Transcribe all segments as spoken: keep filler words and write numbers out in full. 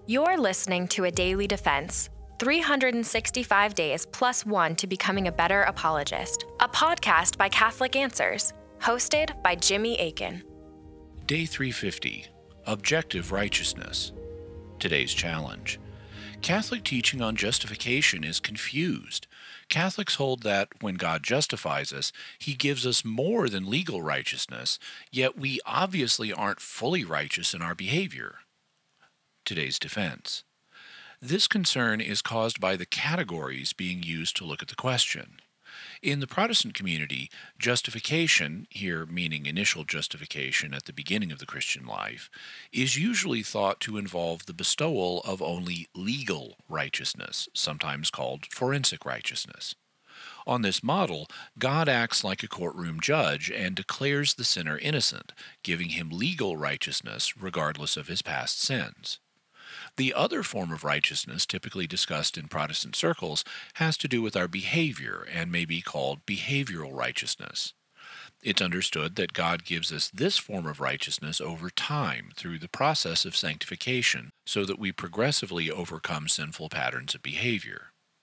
You're listening to A Daily Defense, three hundred sixty-five days plus one to becoming a better apologist, a podcast by Catholic Answers, hosted by Jimmy Akin. Day three fifty, Objective Righteousness. Today's challenge. Catholic teaching on justification is confused. Catholics hold that when God justifies us, He gives us more than legal righteousness, yet we obviously aren't fully righteous in our behavior. Today's defense. This concern is caused by the categories being used to look at the question. In the Protestant community, justification, here meaning initial justification at the beginning of the Christian life, is usually thought to involve the bestowal of only legal righteousness, sometimes called forensic righteousness. On this model, God acts like a courtroom judge and declares the sinner innocent, giving him legal righteousness regardless of his past sins. The other form of righteousness typically discussed in Protestant circles has to do with our behavior and may be called behavioral righteousness. It's understood that God gives us this form of righteousness over time through the process of sanctification so that we progressively overcome sinful patterns of behavior.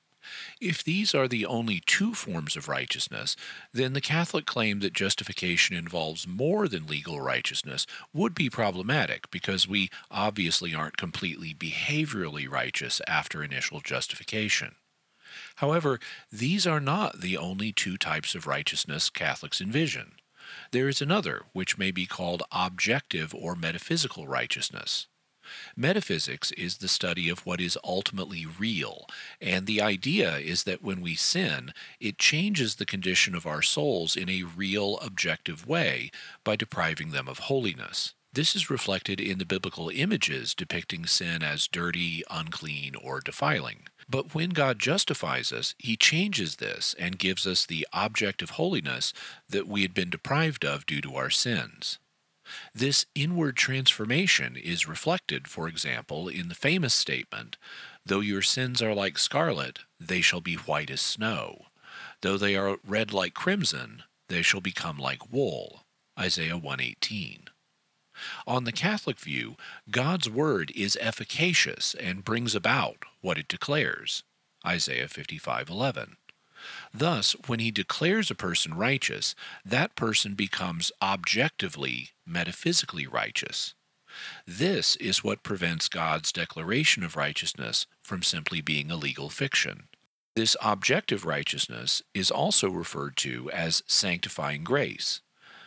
If these are the only two forms of righteousness, then the Catholic claim that justification involves more than legal righteousness would be problematic because we obviously aren't completely behaviorally righteous after initial justification. However, these are not the only two types of righteousness Catholics envision. There is another, which may be called objective or metaphysical righteousness. Metaphysics is the study of what is ultimately real, and the idea is that when we sin, it changes the condition of our souls in a real, objective way by depriving them of holiness. This is reflected in the biblical images depicting sin as dirty, unclean, or defiling. But when God justifies us, He changes this and gives us the objective holiness that we had been deprived of due to our sins. This inward transformation is reflected, for example, in the famous statement, "Though your sins are like scarlet, they shall be white as snow. Though they are red like crimson, they shall become like wool." Isaiah one eighteen. On the Catholic view, God's word is efficacious and brings about what it declares. Isaiah fifty-five eleven. Thus, when He declares a person righteous, that person becomes objectively, metaphysically righteous. This is what prevents God's declaration of righteousness from simply being a legal fiction. This objective righteousness is also referred to as sanctifying grace.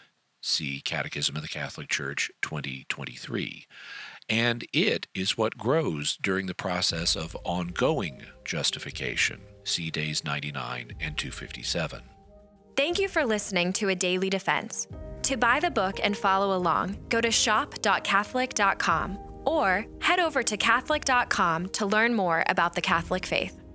See Catechism of the Catholic Church twenty twenty-three. And it is what grows during the process of ongoing justification. See Days ninety-nine and two fifty-seven. Thank you for listening to A Daily Defense. To buy the book and follow along, go to shop dot catholic dot com or head over to catholic dot com to learn more about the Catholic faith.